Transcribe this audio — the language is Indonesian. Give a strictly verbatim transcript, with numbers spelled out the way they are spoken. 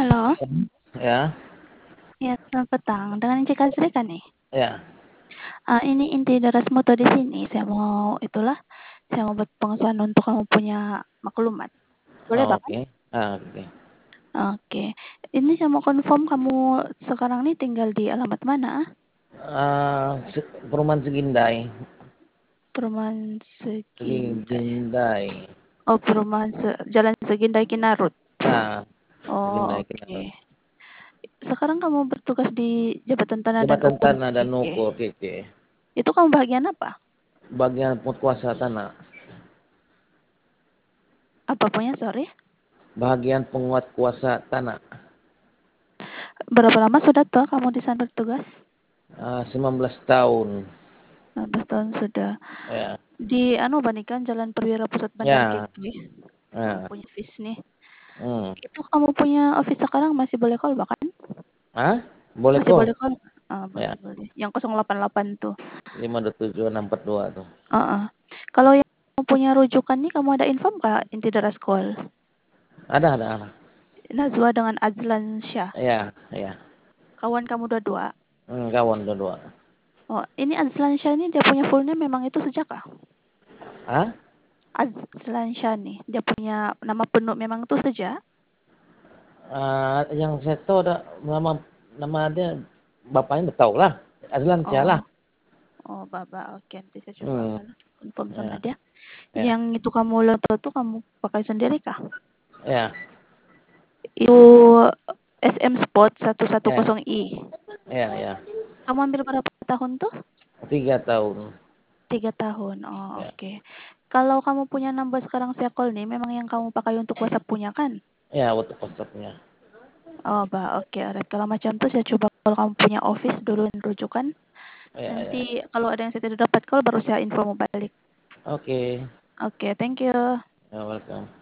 Halo. Ya. Ya, selamat petang. Dengan Encik Azri kan nih? Ya. Uh, ini inti dari moto di sini. Saya mau itulah, saya mau buat pengesahan untuk kamu punya maklumat. Boleh Oh, Bang? oke. Ah, oke. Oke. Ini saya mau confirm kamu sekarang nih tinggal di alamat mana? Ah, se- perumahan Segindai. Perumahan Segindai. Segindai. Oh, perumahan Se- Jalan Segindai Kinarut. Ah, Oh, Segindai oke. Kinarut. Sekarang kamu bertugas di Jabatan Tanah dan Jabatan Ukur Tanah dan K K. Ukur K K. Itu kamu bagian apa? Bagian penguasa tanah. Apa punya, sorry? Bagian penguat kuasa tanah. Berapa lama sudah tuh kamu di sana bertugas? Ah, sembilan belas tahun. enam belas tahun sudah. Ya. Di anu Banikan Jalan Perwira Pusat Bandar Ya. K K. Kamu Ya. punya office nih. Hmm. Itu kamu punya office sekarang masih boleh call bahkan? Ah, boleh Masih kok. boleh call? Ah, Ya. boleh boleh. Yang nol delapan delapan tuh. lima dua tujuh enam empat dua tuh. Uh -uh. Kalau yang kamu punya rujukan nih, kamu ada info nggak inti daras call? Ada, ada, ada. Nazwa dengan Azlan Syah. Ya, ya. Kawan kamu dua-dua. Hmm, kawan dua-dua. Oh, ini Azlan Syah ini dia punya full name memang itu sejak kah? Ah? Azlan Syah nih, dia punya nama penuh memang itu sejak? Uh, yang saya tahu ada nama nama dia bapaknya udah tahu lah, Azlan Syah lah. Oh, oh Baba, oke nanti saya coba Hmm, kan confirm sama ya, dia. ya, Yang itu kamu loto tuh kamu pakai sendiri kah? ya, Itu S M Sport ya, seratus sepuluh i. ya, ya. Kamu ambil berapa tahun tuh? Tiga tahun. Tiga tahun. Oh, Ya, oke. Okay. Kalau kamu punya number sekarang saya call nih, memang yang kamu pakai untuk WhatsApp punya kan? ya, untuk WhatsApp-nya. Oh, bah, oke. Okay. Alright. Kalau macam tuh saya coba kalau kamu punya office dulu rujukan. Ya, ya. Nanti kalau ada yang saya tidak dapat call baru saya info balik. Oke. Oke, okay, thank you. Ya, welcome.